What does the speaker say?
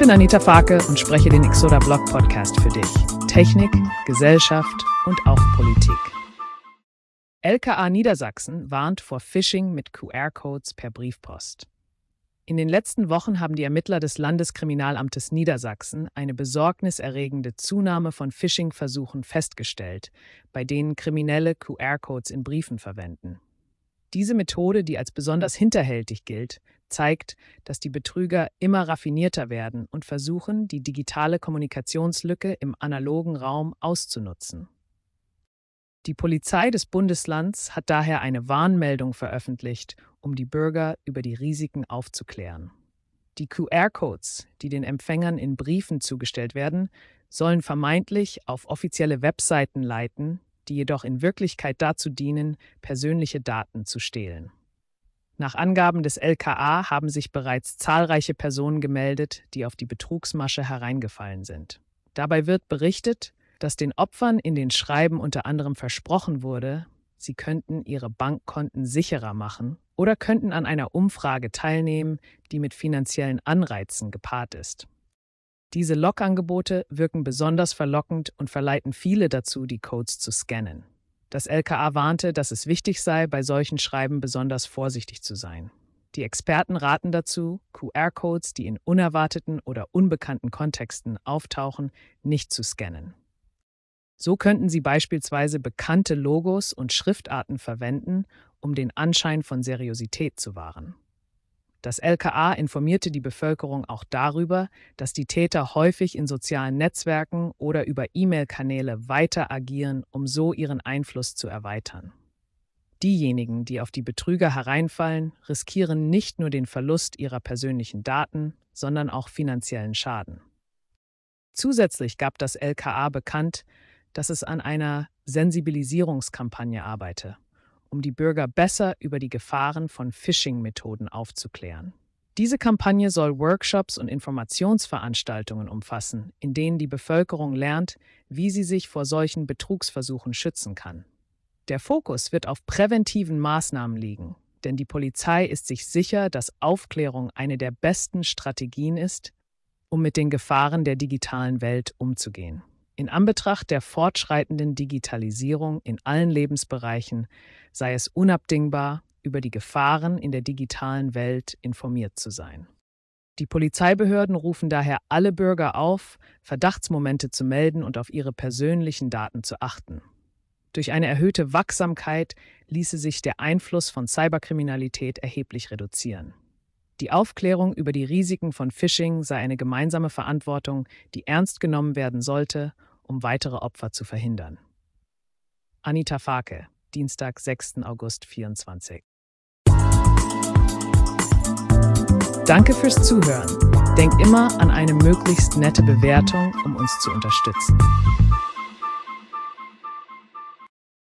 bin Anita Farke und spreche den Exoda Blog Podcast für dich. Technik, Gesellschaft und auch Politik. LKA Niedersachsen warnt vor Phishing mit QR-Codes per Briefpost. In den letzten Wochen haben die Ermittler des Landeskriminalamtes Niedersachsen eine besorgniserregende Zunahme von Phishing-Versuchen festgestellt, bei denen Kriminelle QR-Codes in Briefen verwenden. Diese Methode, die als besonders hinterhältig gilt, zeigt, dass die Betrüger immer raffinierter werden und versuchen, die digitale Kommunikationslücke im analogen Raum auszunutzen. Die Polizei des Bundeslands hat daher eine Warnmeldung veröffentlicht, um die Bürger über die Risiken aufzuklären. Die QR-Codes, die den Empfängern in Briefen zugestellt werden, sollen vermeintlich auf offizielle Webseiten leiten, die jedoch in Wirklichkeit dazu dienen, persönliche Daten zu stehlen. Nach Angaben des LKA haben sich bereits zahlreiche Personen gemeldet, die auf die Betrugsmasche hereingefallen sind. Dabei wird berichtet, dass den Opfern in den Schreiben unter anderem versprochen wurde, sie könnten ihre Bankkonten sicherer machen oder könnten an einer Umfrage teilnehmen, die mit finanziellen Anreizen gepaart ist. Diese Lockangebote wirken besonders verlockend und verleiten viele dazu, die Codes zu scannen. Das LKA warnte, dass es wichtig sei, bei solchen Schreiben besonders vorsichtig zu sein. Die Experten raten dazu, QR-Codes, die in unerwarteten oder unbekannten Kontexten auftauchen, nicht zu scannen. So könnten sie beispielsweise bekannte Logos und Schriftarten verwenden, um den Anschein von Seriosität zu wahren. Das LKA informierte die Bevölkerung auch darüber, dass die Täter häufig in sozialen Netzwerken oder über E-Mail-Kanäle weiter agieren, um so ihren Einfluss zu erweitern. Diejenigen, die auf die Betrüger hereinfallen, riskieren nicht nur den Verlust ihrer persönlichen Daten, sondern auch finanziellen Schaden. Zusätzlich gab das LKA bekannt, dass es an einer Sensibilisierungskampagne arbeite, um die Bürger besser über die Gefahren von Phishing-Methoden aufzuklären. Diese Kampagne soll Workshops und Informationsveranstaltungen umfassen, in denen die Bevölkerung lernt, wie sie sich vor solchen Betrugsversuchen schützen kann. Der Fokus wird auf präventiven Maßnahmen liegen, denn die Polizei ist sich sicher, dass Aufklärung eine der besten Strategien ist, um mit den Gefahren der digitalen Welt umzugehen. In Anbetracht der fortschreitenden Digitalisierung in allen Lebensbereichen sei es unabdingbar, über die Gefahren in der digitalen Welt informiert zu sein. Die Polizeibehörden rufen daher alle Bürger auf, Verdachtsmomente zu melden und auf ihre persönlichen Daten zu achten. Durch eine erhöhte Wachsamkeit ließe sich der Einfluss von Cyberkriminalität erheblich reduzieren. Die Aufklärung über die Risiken von Phishing sei eine gemeinsame Verantwortung, die ernst genommen werden sollte, um weitere Opfer zu verhindern. Anita Farke, Dienstag, 6. August 2024. Danke fürs Zuhören. Denk immer an eine möglichst nette Bewertung, um uns zu unterstützen.